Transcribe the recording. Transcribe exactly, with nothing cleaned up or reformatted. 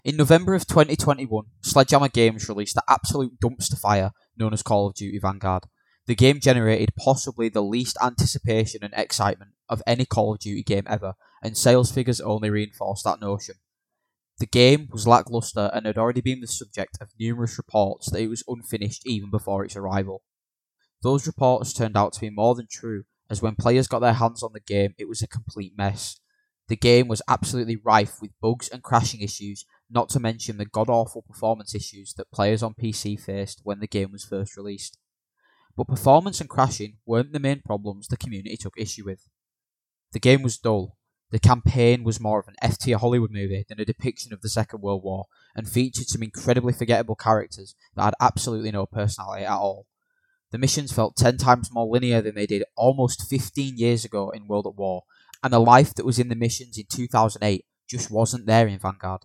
In November of twenty twenty-one, Sledgehammer Games released the absolute dumpster fire known as Call of Duty Vanguard. The game generated possibly the least anticipation and excitement of any Call of Duty game ever, and sales figures only reinforced that notion. The game was lackluster and had already been the subject of numerous reports that it was unfinished even before its arrival. Those reports turned out to be more than true, as when players got their hands on the game, it was a complete mess. The game was absolutely rife with bugs and crashing issues, not to mention the god-awful performance issues that players on P C faced when the game was first released. But performance and crashing weren't the main problems the community took issue with. The game was dull. The campaign was more of an F-tier Hollywood movie than a depiction of the Second World War, and featured some incredibly forgettable characters that had absolutely no personality at all. The missions felt ten times more linear than they did almost fifteen years ago in World at War, and the life that was in the missions in two thousand eight just wasn't there in Vanguard.